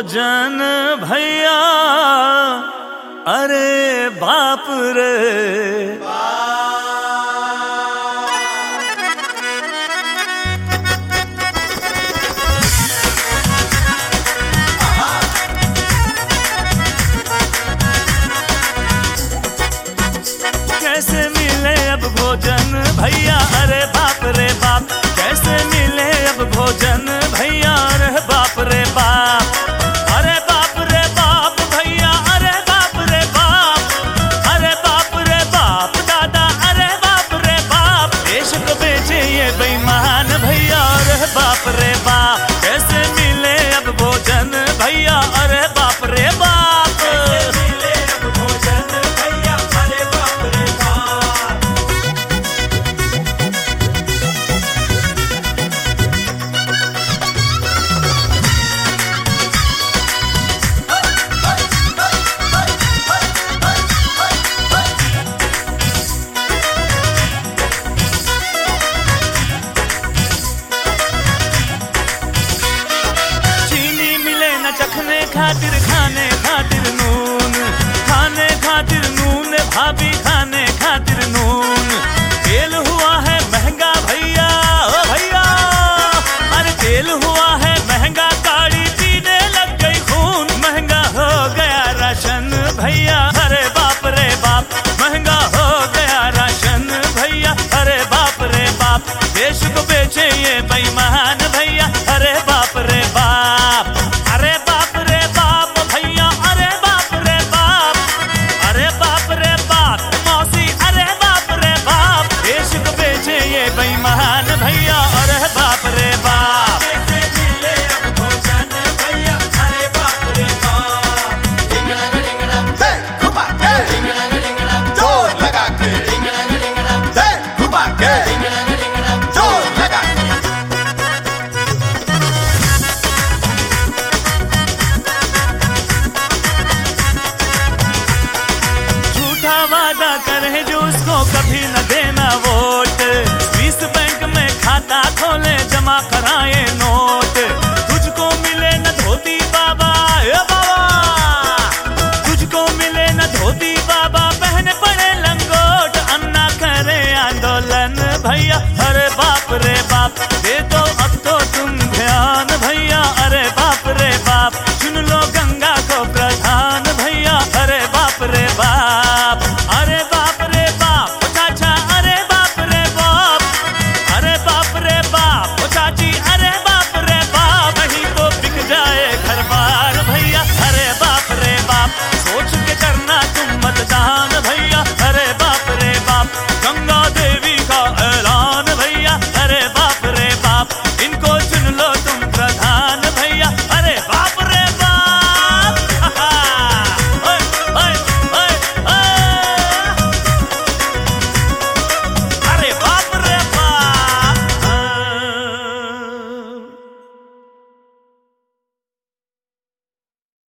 भोजन भैया अरे बाप रे। कैसे मिले अब भोजन भैया अरे बाप रे बाप, कैसे मिले अब भोजन भैया अरे बाप रे बाप, अरे बाप रे बाप भैया अरे बाप रे बाप, अरे बाप रे बाप दादा अरे बाप रे बाप, देश को बेचे ये बेईमान भैया अरे बाप रे बाप, कैसे मिले अब भोजन भैया अरे बाप रे बाप। चखने खातिर खाने खातिर नून, खाने खातिर नून भाभी खाने खातिर नून, तेल हुआ है महंगा भैया ओ भैया, अरे तेल हुआ है महंगा गाड़ी पीने लग गई खून, महंगा हो गया राशन भैया अरे बाप रे बाप, महंगा हो गया राशन भैया अरे बाप रे बाप, देश को बेचे ये बेईमान भैया अरे बाप रे बाप, अरे बाप रे बाप भैया अरे बाप रे बाप, अरे बाप रे बाप मौसी अरे बाप रे बाप, देश को बेचे ये बेईमान भैया अरे बाप रे बाप। वादा करे जो उसको कभी न देना वोट, स्विस बैंक में खाता खोले जमा कराए नोट, तुझको मिले न धोती बाबा ए बाबा, तुझको मिले न धोती